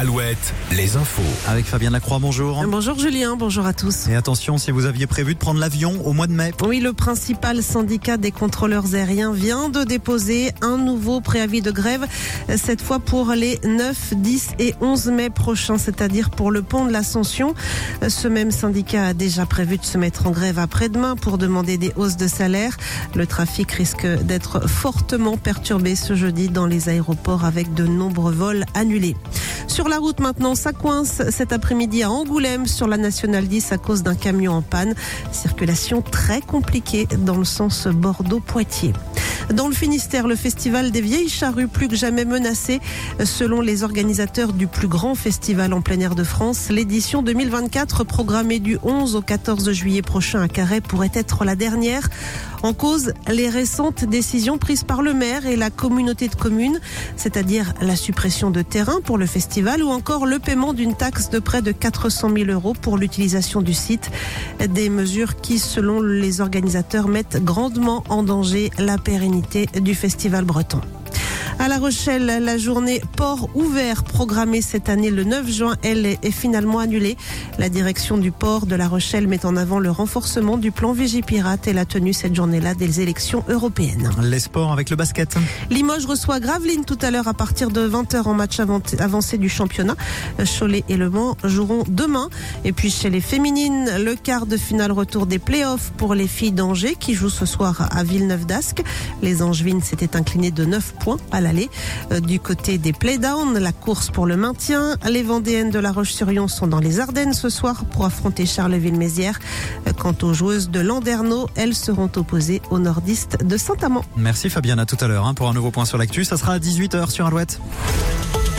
Alouette, les infos. Avec Fabienne Lacroix, bonjour. Bonjour Julien, bonjour à tous. Et attention, si vous aviez prévu de prendre l'avion au mois de mai. Oui, le principal syndicat des contrôleurs aériens vient de déposer un nouveau préavis de grève, cette fois pour les 9, 10 et 11 mai prochains, c'est-à-dire pour le pont de l'Ascension. Ce même syndicat a déjà prévu de se mettre en grève après-demain pour demander des hausses de salaire. Le trafic risque d'être fortement perturbé ce jeudi dans les aéroports avec de nombreux vols annulés. Sur la route maintenant, ça coince cet après-midi à Angoulême sur la Nationale 10 à cause d'un camion en panne. Circulation très compliquée dans le sens Bordeaux-Poitiers. Dans le Finistère, le festival des Vieilles Charrues plus que jamais menacé. Selon les organisateurs du plus grand festival en plein air de France, l'édition 2024 programmée du 11 au 14 juillet prochain à Carhaix pourrait être la dernière. En cause, les récentes décisions prises par le maire et la communauté de communes, c'est-à-dire la suppression de terrain pour le festival ou encore le paiement d'une taxe de près de 400 000 € pour l'utilisation du site. Des mesures qui, selon les organisateurs, mettent grandement en danger la pérennité du festival breton. À La Rochelle, la journée port ouvert programmée cette année le 9 juin, elle est finalement annulée. La direction du port de La Rochelle met en avant le renforcement du plan Vigipirate et la tenue cette journée-là des élections européennes. Les sports avec le basket. Limoges reçoit Gravelines tout à l'heure à partir de 20h en match avancé du championnat. Cholet et Le Mans joueront demain. Et puis chez les féminines, le quart de finale retour des playoffs pour les filles d'Angers qui jouent ce soir à Villeneuve d'Ascq. Les Angevines s'étaient inclinées de 9 points à l'aller. Du côté des playdowns, la course pour le maintien. Les Vendéennes de La Roche-sur-Yon sont dans les Ardennes ce soir pour affronter Charleville-Mézières. Quant aux joueuses de Landerneau, elles seront opposées aux nordistes de Saint-Amand. Merci Fabienne, à tout à l'heure pour un nouveau point sur l'actu. Ça sera à 18h sur Alouette.